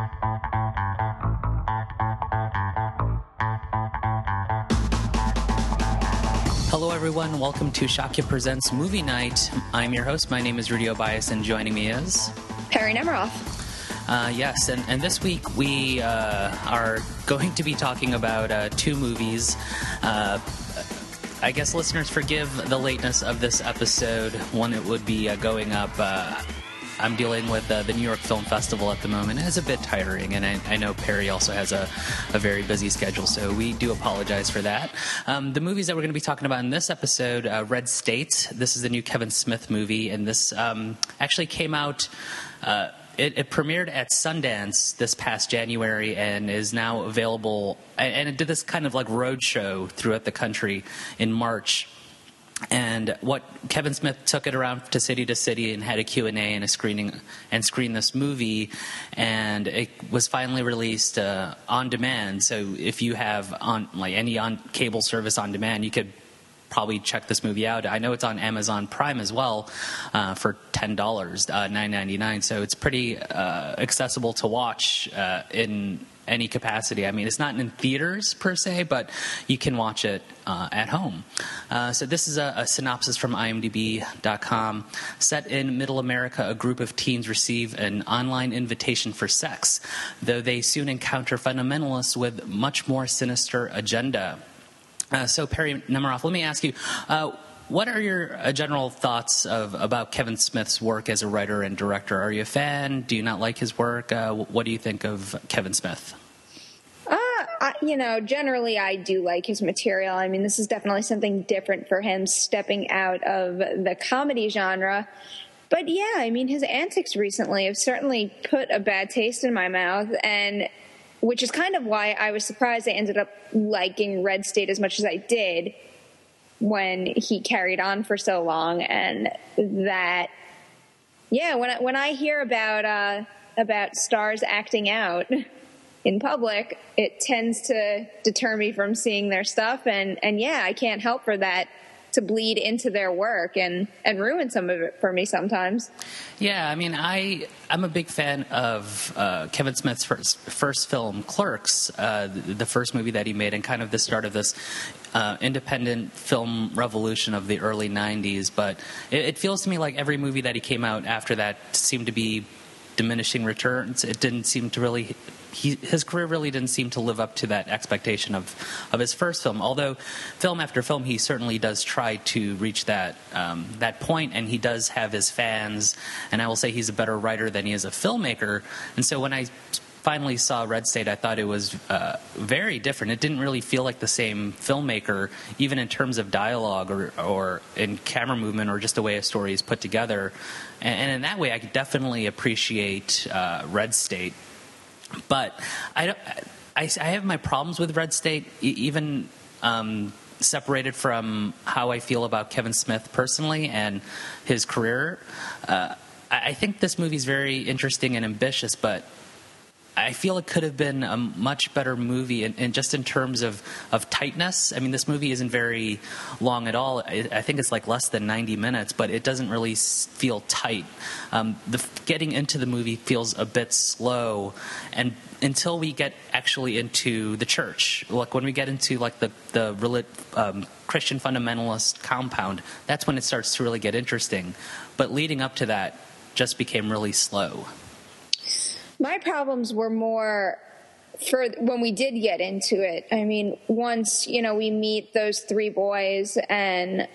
Hello, everyone. Welcome to Shakya Presents Movie Night. I'm your host. My name is Rudy Obias, and joining me is... Perry Nemiroff. Yes, and this week we are going to be talking about two movies. I guess listeners forgive the lateness of this episode when it would be going up. I'm dealing with the New York Film Festival at the moment. It's a bit tiring, and I know Perry also has a very busy schedule, so we do apologize for that. The movies that we're going to be talking about in this episode, Red State. This is the new Kevin Smith movie, and this actually came out... It premiered at Sundance this past January and is now available, and it did this kind of like road show throughout the country in March. And what Kevin Smith took it around to city and had a Q&A and a screening and screened this movie, and it was finally released on demand. So if you have any cable service on demand, you could probably check this movie out. I know it's on Amazon Prime as well for $10, $9.99. So it's pretty accessible to watch in any capacity. I mean, it's not in theaters per se, but you can watch it at home. So this is a synopsis from IMDb.com. Set in Middle America, a group of teens receive an online invitation for sex, though they soon encounter fundamentalists with much more sinister agenda. So Perry Nemiroff, let me ask you, what are your general thoughts about Kevin Smith's work as a writer and director? Are you a fan? Do you not like his work? What do you think of Kevin Smith? Generally I do like his material. I mean, this is definitely something different for him, stepping out of the comedy genre. But yeah, I mean, his antics recently have certainly put a bad taste in my mouth, and which is kind of why I was surprised I ended up liking Red State as much as I did when he carried on for so long. And that, yeah, when I hear about stars acting out in public, it tends to deter me from seeing their stuff. And yeah, I can't help for that to bleed into their work and ruin some of it for me sometimes. Yeah, I mean, I'm a big fan of Kevin Smith's first film, Clerks, the first movie that he made, and kind of the start of this independent film revolution of the early 90s. But it feels to me like every movie that he came out after that seemed to be diminishing returns. It didn't seem to really... his career really didn't seem to live up to that expectation of his first film. Although film after film, he certainly does try to reach that point, and he does have his fans. And I will say he's a better writer than he is a filmmaker. And so when I finally saw Red State, I thought it was very different. It didn't really feel like the same filmmaker, even in terms of dialogue or in camera movement or just the way a story is put together. And in that way, I could definitely appreciate Red State. But I have my problems with Red State, even separated from how I feel about Kevin Smith personally and his career. I think this movie is very interesting and ambitious, but I feel it could have been a much better movie in just in terms of tightness. I mean, this movie isn't very long at all. I think it's like less than 90 minutes, but it doesn't really feel tight. Getting into the movie feels a bit slow, and until we get actually into the church, like when we get into like the Christian fundamentalist compound, that's when it starts to really get interesting. But leading up to that just became really slow. My problems were more for when we did get into it. I mean, once, we meet those three boys, and,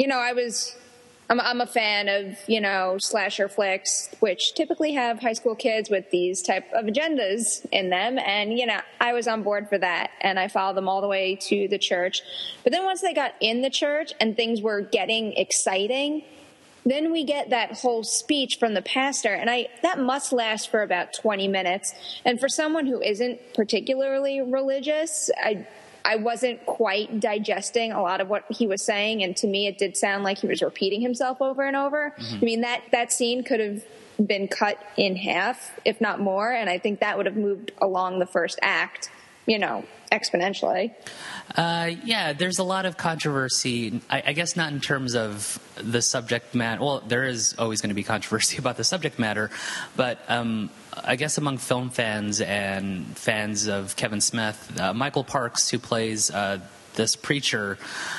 I'm a fan of, slasher flicks, which typically have high school kids with these type of agendas in them. And, I was on board for that, and I followed them all the way to the church. But then once they got in the church and things were getting exciting, then we get that whole speech from the pastor, and that must last for about 20 minutes. And for someone who isn't particularly religious, I wasn't quite digesting a lot of what he was saying, and to me it did sound like he was repeating himself over and over. Mm-hmm. I mean, that scene could have been cut in half, if not more, and I think that would have moved along the first act, exponentially. Yeah, there's a lot of controversy. I guess not in terms of the subject matter. Well, there is always going to be controversy about the subject matter, but I guess among film fans and fans of Kevin Smith, Michael Parks, who plays this preacher,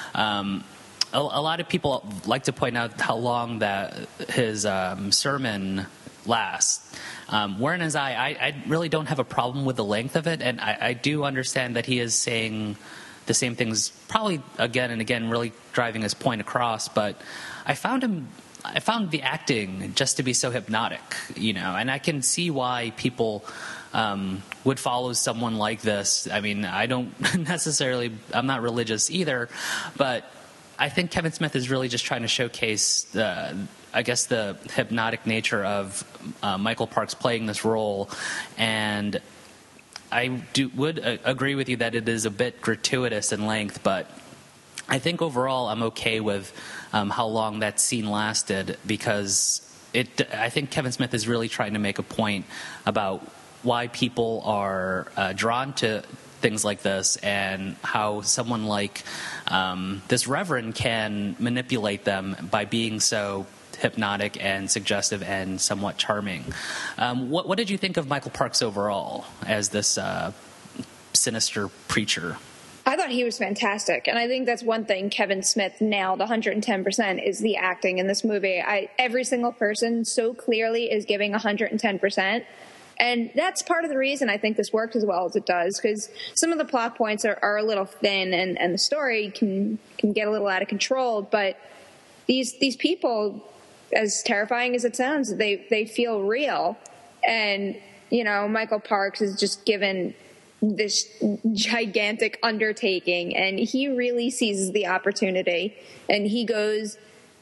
a lot of people like to point out how long that his sermon lasts. Whereas I really don't have a problem with the length of it, and I do understand that he is saying the same things probably again and again, really driving his point across. But I found the acting just to be so hypnotic, and I can see why people would follow someone like this. I mean, I'm not religious either, but I think Kevin Smith is really just trying to showcase the hypnotic nature of Michael Parks playing this role, and I would agree with you that it is a bit gratuitous in length, but I think overall I'm okay with how long that scene lasted, because I think Kevin Smith is really trying to make a point about why people are drawn to things like this, and how someone like this reverend can manipulate them by being so hypnotic and suggestive and somewhat charming. What did you think of Michael Parks overall as this sinister preacher? I thought he was fantastic, and I think that's one thing Kevin Smith nailed 110% is the acting in this movie. Every single person so clearly is giving 110%. And that's part of the reason I think this worked as well as it does, because some of the plot points are a little thin, and the story can get a little out of control. But these people, as terrifying as it sounds, they feel real. And, Michael Parks is just given this gigantic undertaking, and he really seizes the opportunity. And he's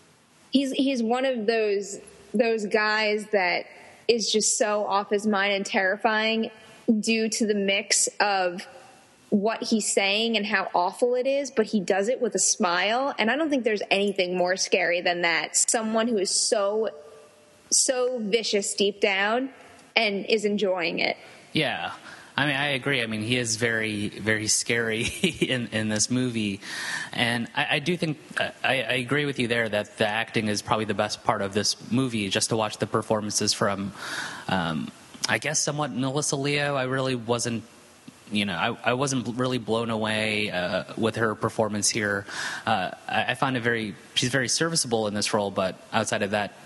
one of those guys that is just so off his mind and terrifying due to the mix of what he's saying and how awful it is, but he does it with a smile. And I don't think there's anything more scary than that. Someone who is so vicious deep down and is enjoying it. Yeah. I mean, I agree. I mean, he is very, very scary in this movie. And I do think, I agree with you there that the acting is probably the best part of this movie, just to watch the performances from, I guess, somewhat Melissa Leo. I really wasn't, I wasn't really blown away with her performance here. I found she's very serviceable in this role, but outside of that,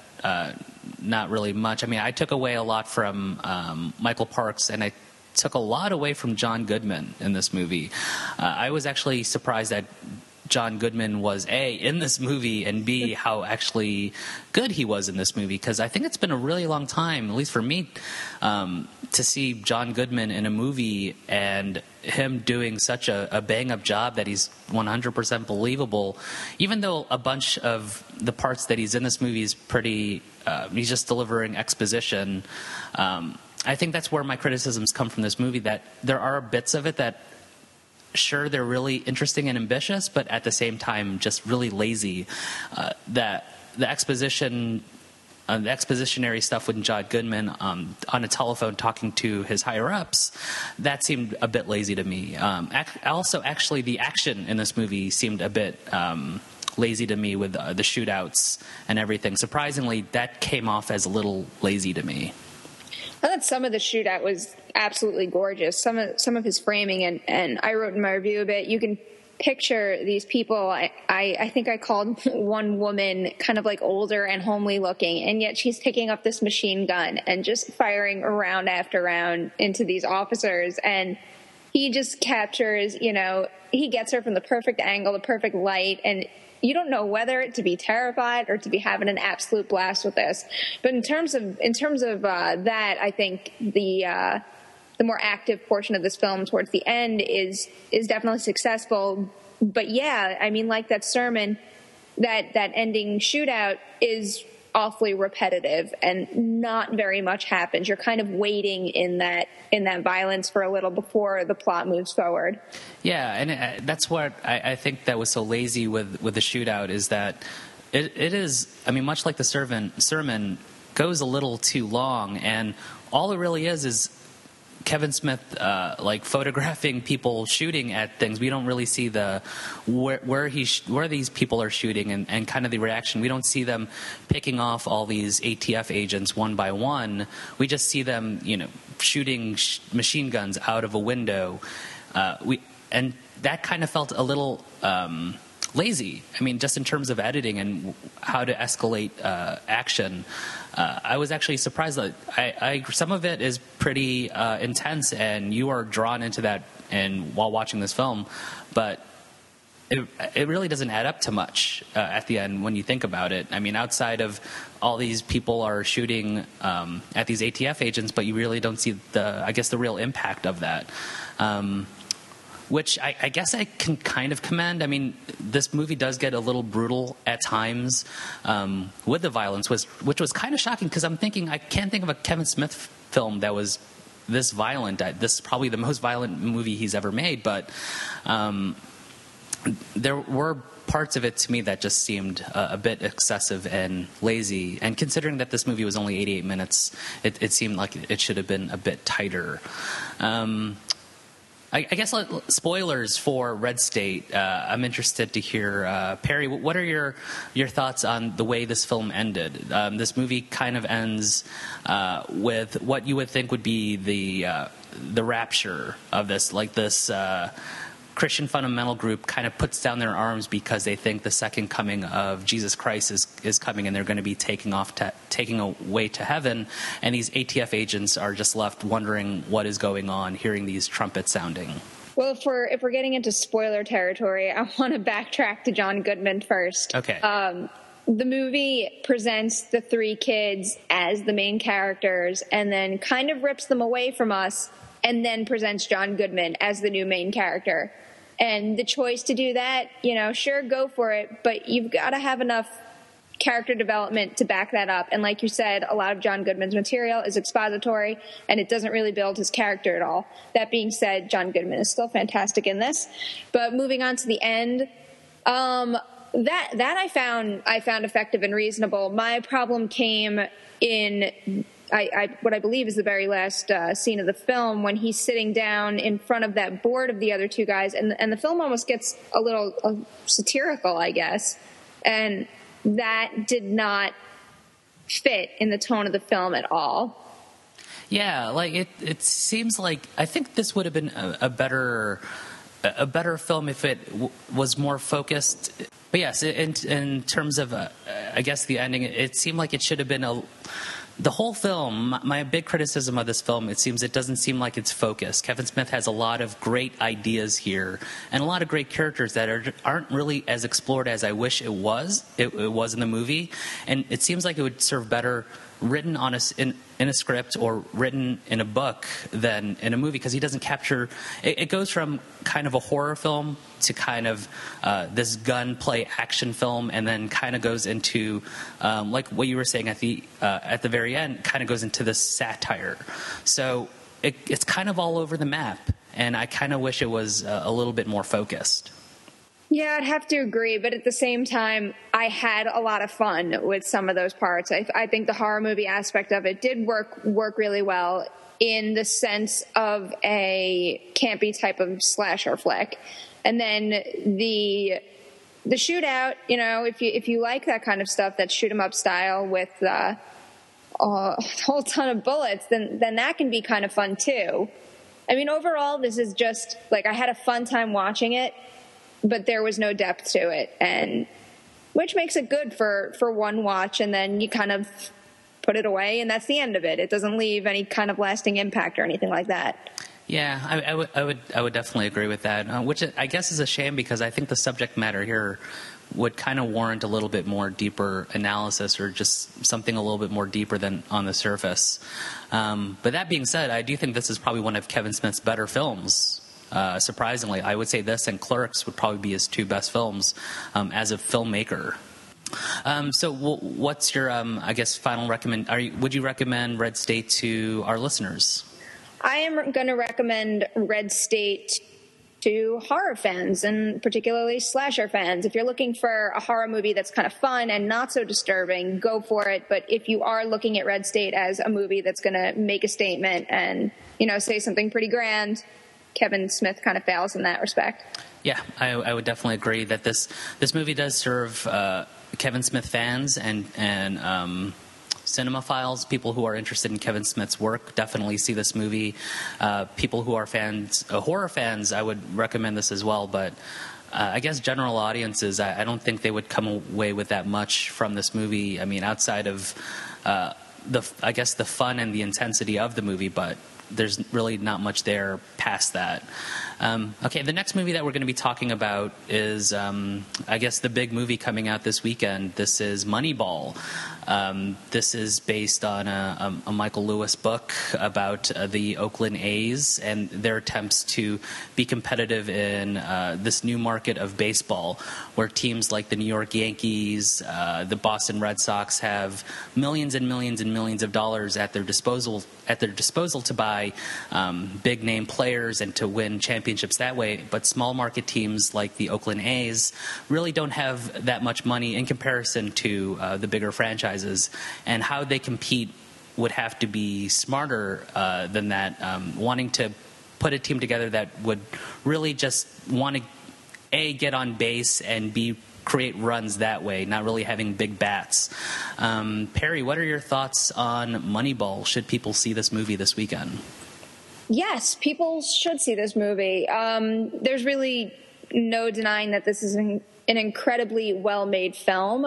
not really much. I mean, I took away a lot from Michael Parks, and I took a lot away from John Goodman in this movie. I was actually surprised that John Goodman was A, in this movie, and B, how actually good he was in this movie, because I think it's been a really long time, at least for me, to see John Goodman in a movie and him doing such a bang-up job that he's 100% believable, even though a bunch of the parts that he's in this movie is pretty, he's just delivering exposition. I think that's where my criticisms come from this movie, that there are bits of it that, sure, they're really interesting and ambitious, but at the same time just really lazy. That the exposition, the expositionary stuff with John Goodman on a telephone talking to his higher-ups, that seemed a bit lazy to me. Also, actually, the action in this movie seemed a bit lazy to me with the shootouts and everything. Surprisingly, that came off as a little lazy to me. I thought some of the shootout was absolutely gorgeous. Some of his framing, and I wrote in my review a bit, you can picture these people. I think I called one woman kind of like older and homely looking, and yet she's picking up this machine gun and just firing round after round into these officers. And he just captures, he gets her from the perfect angle, the perfect light, and you don't know whether to be terrified or to be having an absolute blast with this. But in terms of that, I think the more active portion of this film towards the end is definitely successful. But yeah, I mean, like that sermon, that ending shootout is awfully repetitive and not very much happens. You're kind of waiting in that violence for a little before the plot moves forward. Yeah, and that's what I think that was so lazy with the shootout, is that it is, I mean, much like the sermon goes a little too long, and all it really is Kevin Smith like photographing people shooting at things. We don't really see where these people are shooting and kind of the reaction. We don't see them picking off all these ATF agents one by one. We just see them, shooting machine guns out of a window. And that kind of felt a little lazy. I mean, just in terms of editing and how to escalate action. I was actually surprised that some of it is pretty intense, and you are drawn into that while watching this film, but it really doesn't add up to much at the end when you think about it. I mean, outside of all these people are shooting at these ATF agents, but you really don't see the real impact of that. Which I guess I can kind of commend. I mean, this movie does get a little brutal at times with the violence, which was kind of shocking because I'm thinking I can't think of a Kevin Smith film that was this violent. This is probably the most violent movie he's ever made, but there were parts of it to me that just seemed a bit excessive and lazy. And considering that this movie was only 88 minutes, it seemed like it should have been a bit tighter. I guess spoilers for Red State. I'm interested to hear, Perry, what are your thoughts on the way this film ended? This movie kind of ends with what you would think would be the rapture of this, like this Christian fundamental group kind of puts down their arms because they think the second coming of Jesus Christ is coming, and they're going to be taking away to heaven, and these ATF agents are just left wondering what is going on, hearing these trumpets sounding. Well, if we're getting into spoiler territory, I want to backtrack to John Goodman first. Okay. The movie presents the three kids as the main characters and then kind of rips them away from us and then presents John Goodman as the new main character. And the choice to do that, sure, go for it, but you've got to have enough character development to back that up. And like you said, a lot of John Goodman's material is expository, and it doesn't really build his character at all. That being said, John Goodman is still fantastic in this. But moving on to the end, that I found effective and reasonable. My problem came in what I believe is the very last scene of the film, when he's sitting down in front of that board of the other two guys, and the film almost gets a little satirical, I guess, and that did not fit in the tone of the film at all. Yeah, like it seems like I think this would have been a better film if it was more focused. But yes, in terms of I guess the ending, it seemed like it should have been the whole film. My big criticism of this film, it doesn't seem like it's focused. Kevin Smith has a lot of great ideas here and a lot of great characters that aren't really as explored as I wish it was in the movie. And it seems like it would serve better written in a script or written in a book than in a movie, because he doesn't capture it. Goes from kind of a horror film to kind of this gunplay action film, and then kind of goes into like what you were saying at the very end, kind of goes into this satire. So it's kind of all over the map, and I kind of wish it was a little bit more focused. Yeah, I'd have to agree, but at the same time, I had a lot of fun with some of those parts. I think the horror movie aspect of it did work really well in the sense of a campy type of slasher flick. And then the shootout, if you like that kind of stuff, that shoot 'em up style with a whole ton of bullets, then that can be kind of fun too. I mean, overall, this is just like, I had a fun time watching it, but there was no depth to it, and which makes it good for one watch, and then you kind of put it away, and that's the end of it. It doesn't leave any kind of lasting impact or anything like that. Yeah, I would definitely agree with that, which I guess is a shame, because I think the subject matter here would kind of warrant a little bit more deeper analysis, or just something a little bit more deeper than on the surface. But that being said, I do think this is probably one of Kevin Smith's better films. Surprisingly, I would say this and Clerks would probably be his two best films as a filmmaker. So what's your, I guess, final would you recommend Red State to our listeners? I am going to recommend Red State to horror fans, and particularly slasher fans. If you're looking for a horror movie that's kind of fun and not so disturbing, go for it. But if you are looking at Red State as a movie that's going to make a statement and, say something pretty grand, Kevin Smith kind of fails in that respect. Yeah, I would definitely agree that this movie does serve Kevin Smith fans and cinemaphiles, people who are interested in Kevin Smith's work, definitely see this movie. People who are horror fans, I would recommend this as well. But I guess general audiences, I don't think they would come away with that much from this movie. I mean, outside of the fun and the intensity of the movie, but there's really not much there past that. Okay, the next movie that we're going to be talking about is, I guess, the big movie coming out this weekend. This is Moneyball. This is based on a Michael Lewis book about the Oakland A's and their attempts to be competitive in this new market of baseball, where teams like the New York Yankees, the Boston Red Sox have millions and millions and millions of dollars at their disposal to buy big name players and to win championships that way. But small market teams like the Oakland A's really don't have that much money in comparison to the bigger franchises, and how they compete would have to be smarter than that, wanting to put a team together that would really just want to A, get on base, and B, create runs that way, not really having big bats. Perry, what are your thoughts on Moneyball? Should people see this movie this weekend? Yes, people should see this movie. There's really no denying that this is an incredibly well-made film.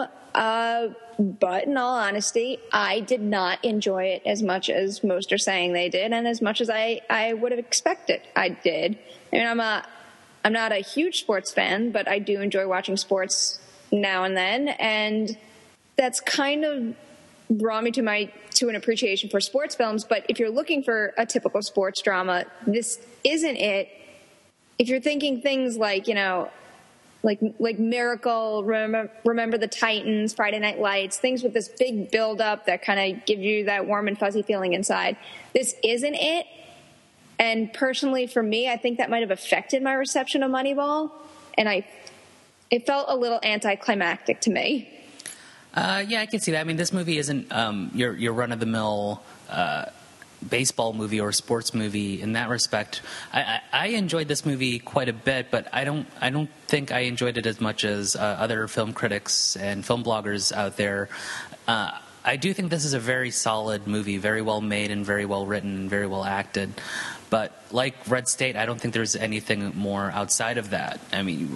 But in all honesty, I did not enjoy it as much as most are saying they did, and as much as I would have expected I did. I mean, I'm not a huge sports fan, but I do enjoy watching sports now and then, and that's kind of brought me to an appreciation for sports films. But if you're looking for a typical sports drama, this isn't it. If you're thinking things like, like Miracle, Remember the Titans, Friday Night Lights, things with this big build-up that kind of give you that warm and fuzzy feeling inside, this isn't it. And personally, for me, I think that might have affected my reception of Moneyball, and it felt a little anticlimactic to me. Yeah, I can see that. I mean, this movie isn't your run-of-the-mill baseball movie or sports movie in that respect. I enjoyed this movie quite a bit, but I don't think I enjoyed it as much as other film critics and film bloggers out there. I do think this is a very solid movie, very well made and very well written and very well acted. But like Red State, I don't think there's anything more outside of that. I mean,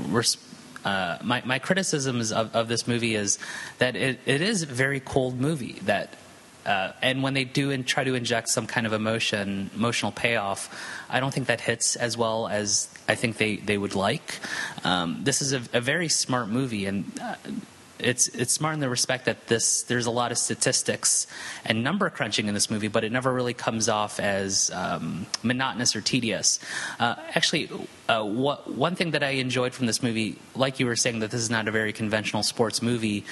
my criticisms of this movie is that it is a very cold movie. And when they do and try to inject some kind of emotional payoff, I don't think that hits as well as I think they would like. This is a very smart movie, and it's smart in the respect that there's a lot of statistics and number crunching in this movie, but it never really comes off as monotonous or tedious. One thing that I enjoyed from this movie, like you were saying, that this is not a very conventional sports movie,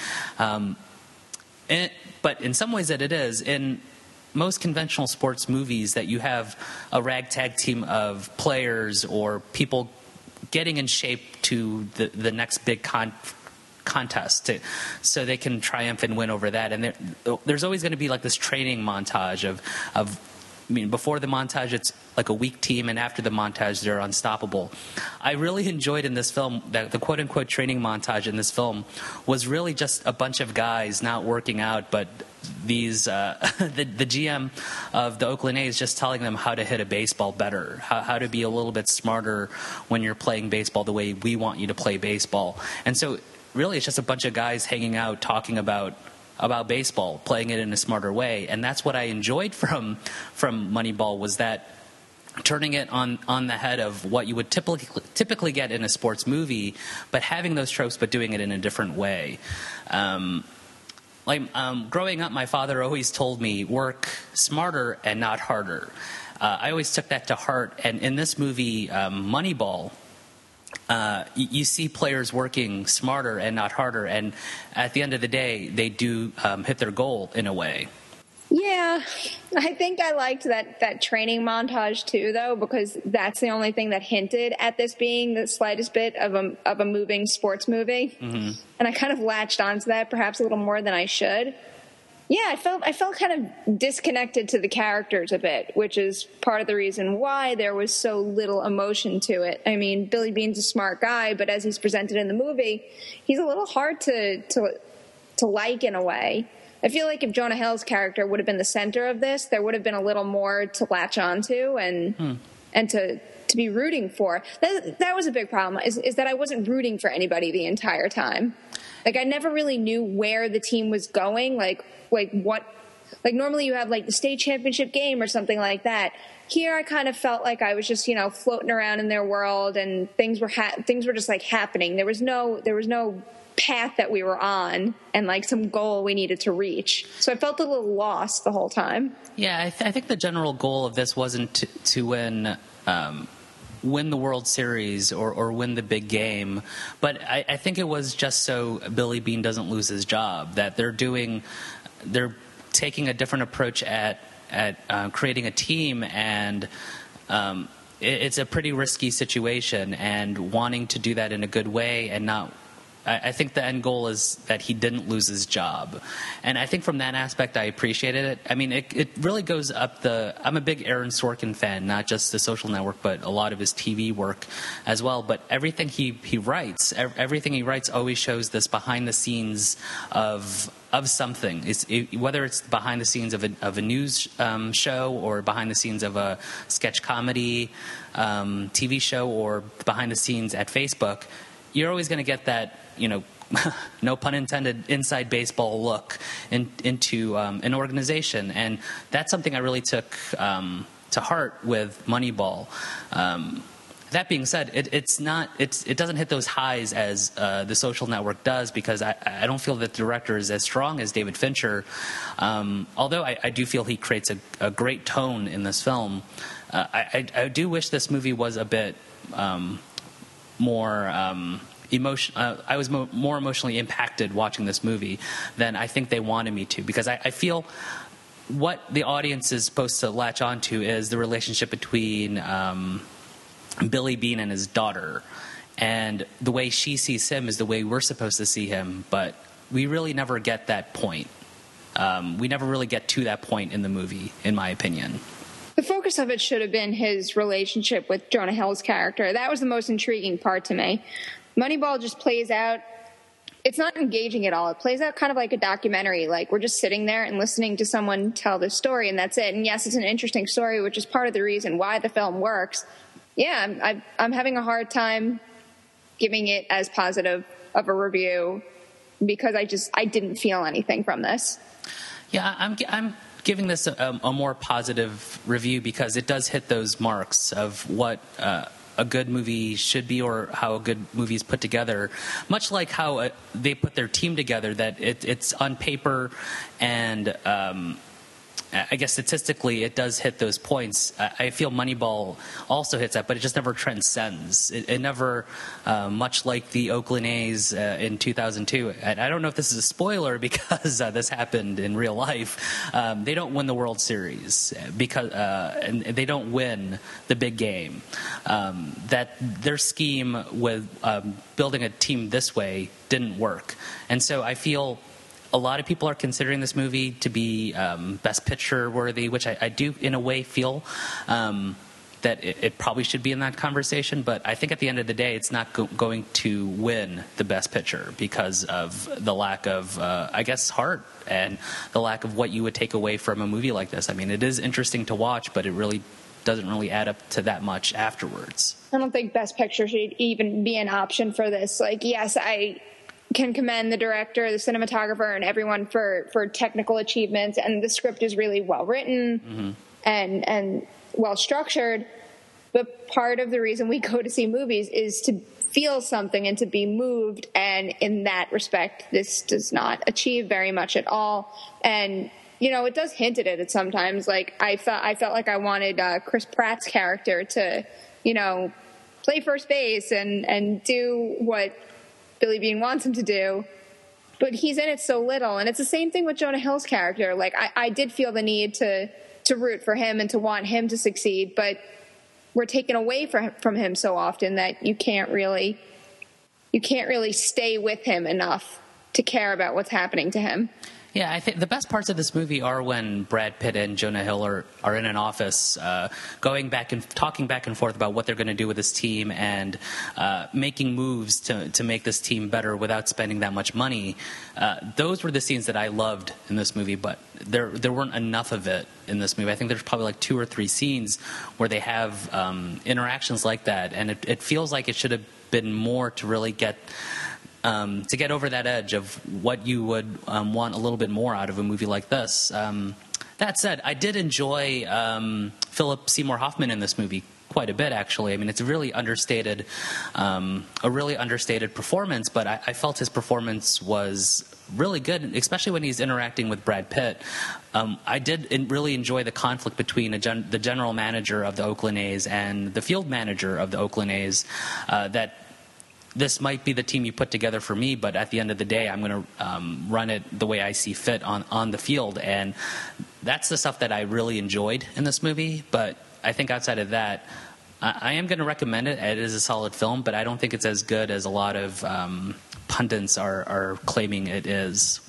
but in some ways that it is. In most conventional sports movies, that you have a ragtag team of players or people getting in shape to the next big contest so they can triumph and win over that. And there's always going to be like this training montage of I mean, before the montage, it's like a weak team, and after the montage, they're unstoppable. I really enjoyed in this film that the quote-unquote training montage in this film was really just a bunch of guys not working out, but these the GM of the Oakland A's just telling them how to hit a baseball better, how to be a little bit smarter when you're playing baseball the way we want you to play baseball. And so really it's just a bunch of guys hanging out talking about baseball, playing it in a smarter way. And that's what I enjoyed from Moneyball, was that turning it on the head of what you would typically get in a sports movie, but having those tropes but doing it in a different way. Growing up, my father always told me, work smarter and not harder. I always took that to heart. And in this movie, Moneyball, you see players working smarter and not harder, and at the end of the day, they do hit their goal in a way. Yeah, I think I liked that training montage too, though, because that's the only thing that hinted at this being the slightest bit of a moving sports movie, and I kind of latched onto that perhaps a little more than I should. Yeah, I felt kind of disconnected to the characters a bit, which is part of the reason why there was so little emotion to it. I mean, Billy Bean's a smart guy, but as he's presented in the movie, he's a little hard to like in a way. I feel like if Jonah Hill's character would have been the center of this, there would have been a little more to latch onto and to be rooting for. That was a big problem, is that I wasn't rooting for anybody the entire time. Like, I never really knew where the team was going, like what, like normally you have like the state championship game or something like that. Here I kind of felt like I was just, floating around in their world, and things were just like happening. There was no path that we were on and like some goal we needed to reach. So I felt a little lost the whole time. Yeah, I think the general goal of this wasn't to win the World Series or win the big game, but I think it was just so Billy Beane doesn't lose his job, that they're taking a different approach at creating a team, and it's a pretty risky situation, and wanting to do that in a good way and not. I think the end goal is that he didn't lose his job. And I think from that aspect, I appreciated it. I mean, it really goes up I'm a big Aaron Sorkin fan, not just The Social Network, but a lot of his TV work as well. But everything he writes, everything he writes always shows this behind the scenes of something. Whether it's behind the scenes of a news show, or behind the scenes of a sketch comedy TV show, or behind the scenes at Facebook, you're always going to get that, no pun intended, inside baseball look into an organization. And that's something I really took to heart with Moneyball. That being said, it doesn't hit those highs as The Social Network does, because I don't feel that the director is as strong as David Fincher. Although I do feel he creates a great tone in this film. I do wish this movie was a bit more emotion. I was more emotionally impacted watching this movie than I think they wanted me to, because I feel what the audience is supposed to latch onto is the relationship between Billy Beane and his daughter, and the way she sees him is the way we're supposed to see him, but we really never get that point. We never really get to that point in the movie, in my opinion. The focus of it should have been his relationship with Jonah Hill's character. That was the most intriguing part to me. Moneyball just plays out, it's not engaging at all. It plays out kind of like a documentary. Like, we're just sitting there and listening to someone tell this story, and that's it. And yes, it's an interesting story, which is part of the reason why the film works. Yeah, I'm having a hard time giving it as positive of a review, because I didn't feel anything from this. Yeah, I'm giving this a more positive review, because it does hit those marks of what a good movie should be, or how a good movie is put together. Much like how they put their team together, that it's on paper, and I guess statistically it does hit those points. I feel Moneyball also hits that, but it just never transcends. It never, much like the Oakland A's in 2002. I don't know if this is a spoiler, because this happened in real life. They don't win the World Series because and they don't win the big game. That their scheme with building a team this way didn't work, and so I feel a lot of people are considering this movie to be Best Picture worthy, which I do in a way feel that it probably should be in that conversation. But I think at the end of the day, it's not going to win the Best Picture because of the lack of, I guess, heart, and the lack of what you would take away from a movie like this. I mean, it is interesting to watch, but it really doesn't really add up to that much afterwards. I don't think Best Picture should even be an option for this. Like, yes, I can commend the director, the cinematographer, and everyone for technical achievements, and the script is really well written and well structured. But part of the reason we go to see movies is to feel something and to be moved, and in that respect, this does not achieve very much at all. And it does hint at it sometimes. Like, I felt like I wanted Chris Pratt's character to play first base and do what Billy Beane wants him to do, but he's in it so little. And it's the same thing with Jonah Hill's character. Like, I did feel the need to root for him and to want him to succeed, but we're taken away from him so often that you can't really stay with him enough to care about what's happening to him. Yeah, I think the best parts of this movie are when Brad Pitt and Jonah Hill are in an office, talking back and forth about what they're going to do with this team and making moves to make this team better without spending that much money. Those were the scenes that I loved in this movie, but there weren't enough of it in this movie. I think there's probably like 2 or 3 scenes where they have interactions like that, and it feels like it should have been more to really get over that edge of what you would want a little bit more out of a movie like this. That said, I did enjoy Philip Seymour Hoffman in this movie quite a bit, actually. I mean, it's a really understated performance, but I felt his performance was really good, especially when he's interacting with Brad Pitt. I did really enjoy the conflict between the general manager of the Oakland A's and the field manager of the Oakland A's, that this might be the team you put together for me, but at the end of the day, I'm going to run it the way I see fit on the field. And that's the stuff that I really enjoyed in this movie. But I think outside of that, I am going to recommend it. It is a solid film, but I don't think it's as good as a lot of pundits are claiming it is.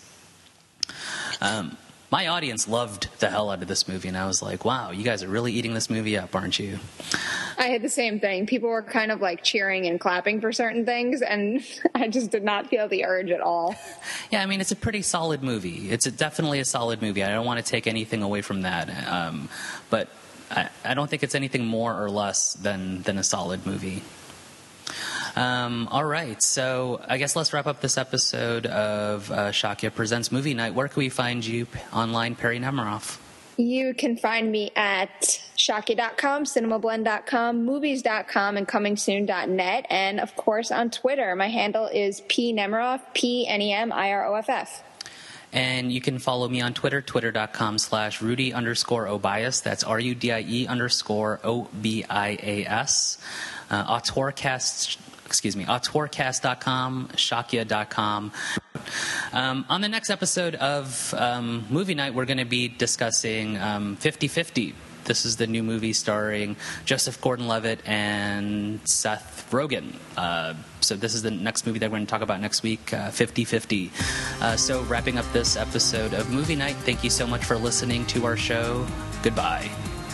My audience loved the hell out of this movie, and I was like, wow, you guys are really eating this movie up, aren't you? I had the same thing. People were kind of like cheering and clapping for certain things, and I just did not feel the urge at all. Yeah, I mean, it's a pretty solid movie. It's definitely a solid movie. I don't want to take anything away from that. But I don't think it's anything more or less than a solid movie. All right, so I guess let's wrap up this episode of Shakya Presents Movie Night. Where can we find you online, Perry Nemiroff? You can find me at Shakya.com, CinemaBlend.com, Movies.com, and ComingSoon.net, and of course on Twitter. My handle is PNemiroff, PNEMIROFF. And you can follow me on Twitter, twitter.com/Rudy_Obias. That's RUDIE_OBIAS. Auteurcast.com, Shakya.com. On the next episode of Movie Night, we're going to be discussing 50/50. This is the new movie starring Joseph Gordon-Levitt and Seth Rogen. So this is the next movie that we're going to talk about next week, 50/50. So wrapping up this episode of Movie Night, thank you so much for listening to our show. Goodbye.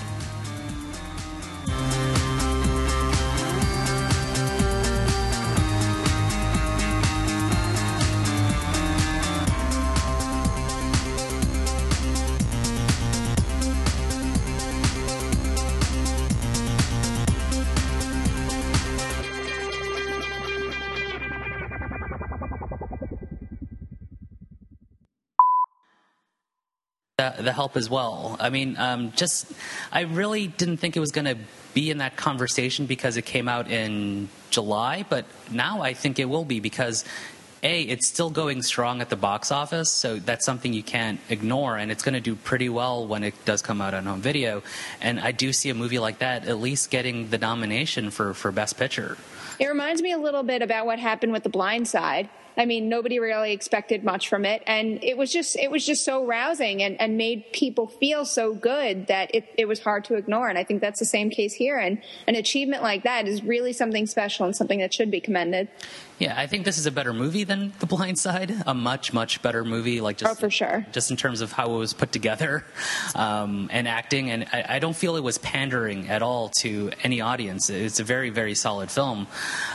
The help as well. I mean, I really didn't think it was going to be in that conversation because it came out in July, but now I think it will be because it's still going strong at the box office, so that's something you can't ignore, and it's going to do pretty well when it does come out on home video. And I do see a movie like that at least getting the nomination for Best Picture. It reminds me a little bit about what happened with The Blind Side. I mean, nobody really expected much from it, and it was just so rousing and made people feel so good that it was hard to ignore. And I think that's the same case here. And an achievement like that is really something special and something that should be commended. Yeah, I think this is a better movie than The Blind Side. A much, much better movie. For sure. Just in terms of how it was put together and acting. And I don't feel it was pandering at all to any audience. It's a very, very solid film.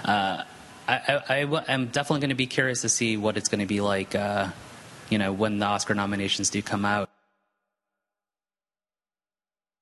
I'm definitely going to be curious to see what it's going to be like, when the Oscar nominations do come out.